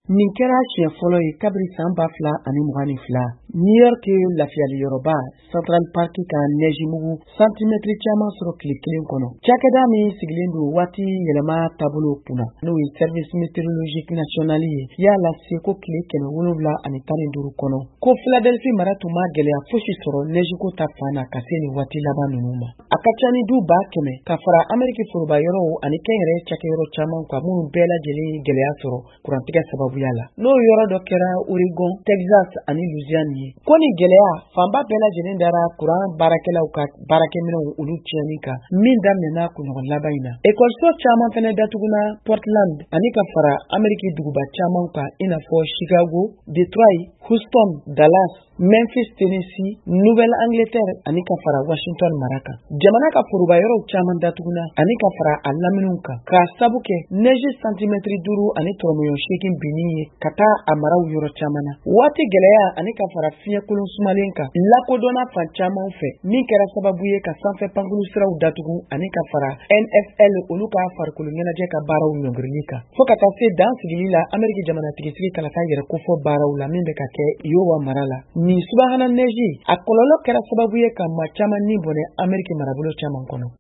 nin kɛra siɲɛ fɔlɔ ye kabiri san 2022 New York lafiyali yɔrɔba Central Park ka nejimugu santimètre caman sɔrɔ tile kelen kɔnɔ. Cakɛda min sigilen don waati yɛlɛma taabolo kunna n'o ye Service Météorologique National ye y'a lase ko tile 715 kɔnɔ ko Philadelphie mara tun ma gɛlɛya fosi sɔrɔ nejiko ta fan na ka se nin waati laban ninnu ma. A ka ca ni du 100,000 ka fara Amérique foroba yɔrɔw ani kɛnyɛrɛ cakɛyɔrɔ caman ka minnu bɛɛ lajɛlen gɛlɛya sɔrɔ kurantigɛ sababuya la. N'o yɔrɔ dɔ kɛra Oregon, Texas ani Louisiane ye. Ko ni gɛlɛya fanba bɛɛ lajɛlen dara kuran baarakɛlaw ka baarakɛminɛw olu tiɲɛni kan min daminɛna kunɲɔgɔn laban in na. École caman fɛnɛ datuguna Portland ani ka fara Amérique duguba caman kan i n'a fɔ Chicago, Detroit, Houston, Dallas, Memphis, Tennessee, Nouvelle-Angleterre ani ka fara Washington mara kan. Jamana ka foroba yɔrɔw caman datuguna ani ka fara a laminɛw kan k'a sabu kɛ neige santimètre 5 ani tɔrɔmɔɲɔ 8 binni ye ka taa a maraw yɔrɔ caman na. Waati gɛlɛya ani ka fara fiɲɛ kolon sumalen kan lakodɔnna fan caman fɛ min kɛra sababu ye ka sanfɛ pankulu siraw datugu ani ka fara NFL olu ka farikolo ɲɛnajɛ ka baaraw ɲɔngirili kan. Fo ka taa se dan sigili la Amérique jamanatigitigi kalata yɛrɛ kofɔ baaraw la min bɛ ka kɛ Iowa mara la. Nin subahana neige a kɔlɔlɔ kɛra sababu ye ka maa caman ni bɔnɛ Amérique marabolo caman kɔnɔ.